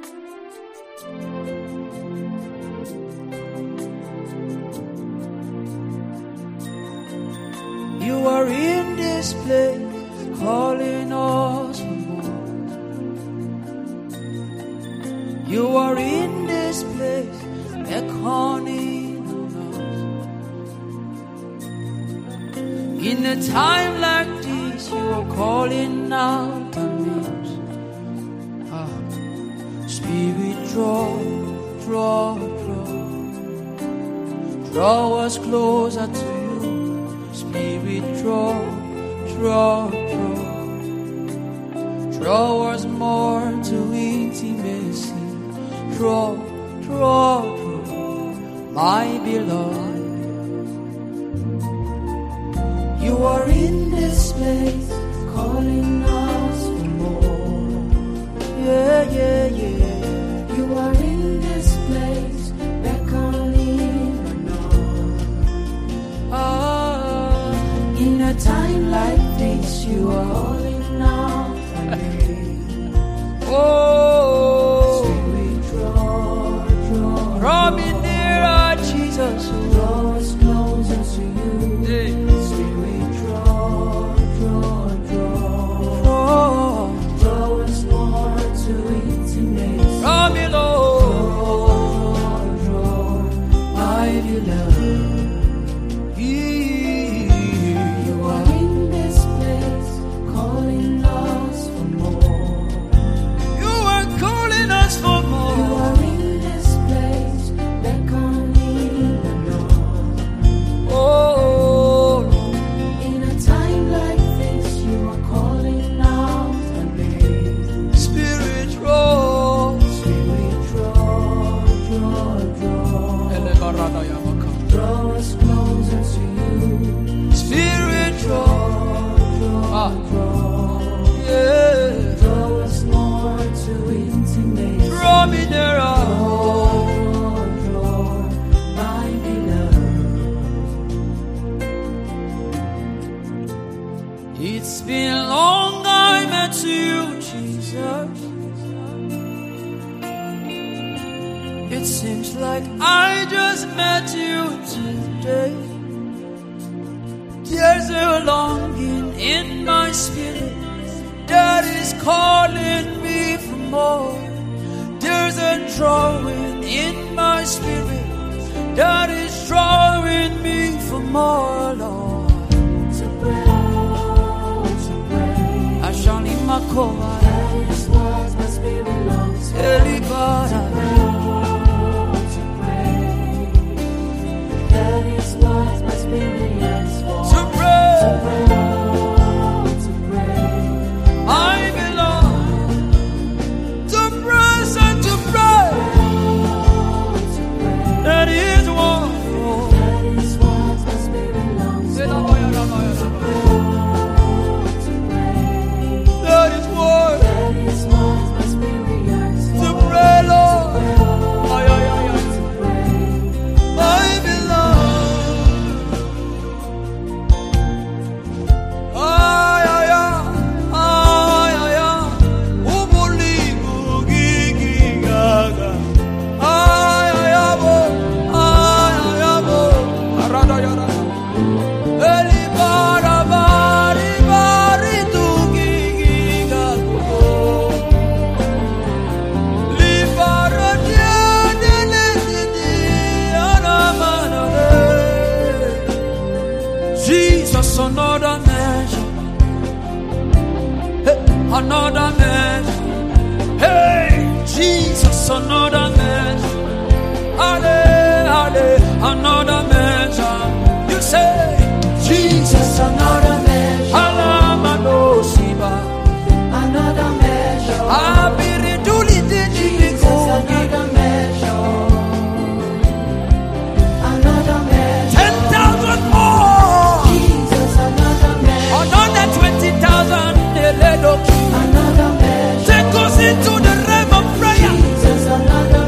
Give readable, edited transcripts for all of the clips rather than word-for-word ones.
You are in this place, calling us for more. You are in this place, beckoning on us. In a time like this, you are calling out on us. Spirit, draw, draw, draw. Draw us closer to you. Spirit, draw, draw, draw. Draw us more to intimacy. Draw, draw, draw, my beloved. You are in this place, calling us for more. Yeah, yeah, yeah. You are in this place, beckoning on us. In a time like this, you are calling out for me. Oh, Spirit, draw me nearer, Jesus. Draw us closer to you. Hey. Spirit, draw us more to intimacy. Draw me, Lord. Draw, my beloved. You are in this place, calling us for more. You are calling us for more. You are in this place, beckoning on us. Oh, in a time like this, you are calling out on me. Spirit, draw, draw us closer to you. Spirit, draw, yeah. Draw us more to intimacy. Draw me nearer. Draw, my beloved. It's been long I met you, Jesus. It seems like I just met you today. There's a longing in my spirit that is calling me for more. There's a drawing in my spirit that is drawing me for more, Lord. To pray. I shall leave my cover. That is what my spirit belongs to. That is what my spirit yearns for. To pray, to pray. I belong to press and to pray. That is what my spirit belongs for. That is what my spirit yearns for. To pray, Lord. Jesus, another measure. Hey, another measure. Hey, Jesus, another measure. Ale, ale, another measure. You say, Jesus, another measure. Alamadosiba, another measure. Abiriduli didi, Jesus, another measure. Another measure. 10,000 more. Jesus, another measure. Another 20,000. Another measure. Take us into the realm of prayer. Jesus, another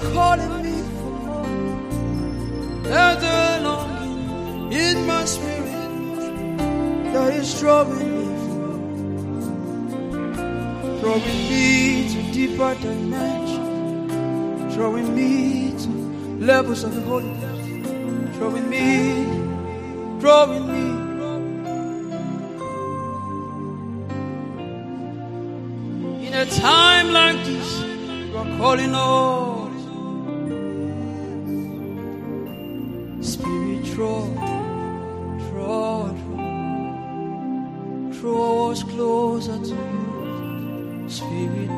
calling me for more. There's a longing in my spirit that is drawing me forward, drawing me to deeper dimensions, drawing me to levels of the Holy Ghost, drawing me. In a time like this, you are calling us. Spirit, draw us closer to you. Spirit,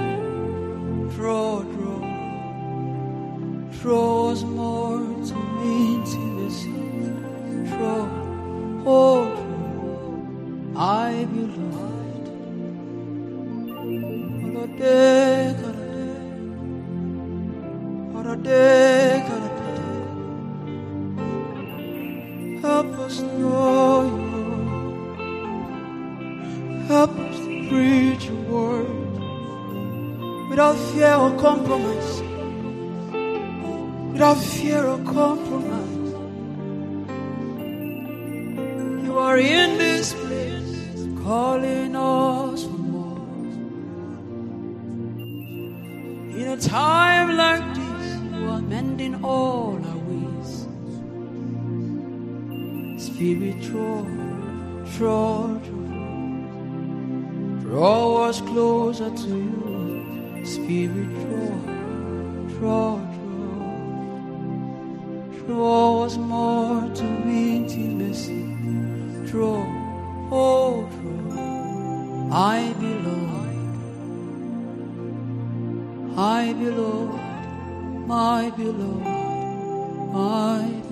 draw us more to intimacy. I belong. Help us know you. Help us to preach your word without fear or compromise. Without fear or compromise. You are in this place, calling us for more. In a time like this, you are mending all our ways. Spirit, draw us closer to you. Spirit, draw us more to intimacy. Draw. I belong, my beloved, my